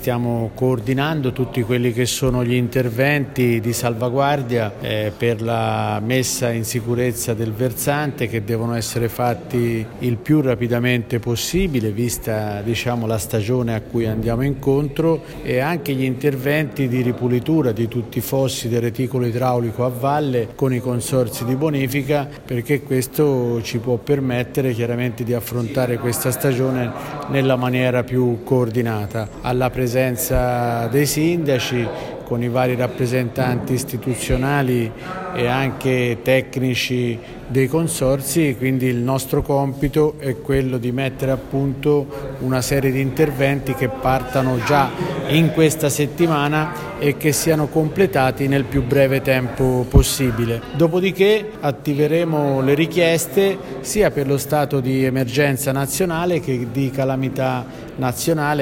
stiamo coordinando tutti quelli che sono gli interventi di salvaguardia per la messa in sicurezza del versante, che devono essere fatti il più rapidamente possibile vista la stagione a cui andiamo incontro, e anche gli interventi di ripulitura di tutti i fossi del reticolo idraulico a valle con i consorzi di bonifica, perché questo ci può permettere chiaramente di affrontare questa stagione nella maniera più coordinata, alla presenza dei sindaci con i vari rappresentanti istituzionali e anche tecnici dei consorzi. Quindi il nostro compito è quello di mettere a punto una serie di interventi che partano già in questa settimana e che siano completati nel più breve tempo possibile. Dopodiché attiveremo le richieste sia per lo stato di emergenza nazionale che di calamità nazionale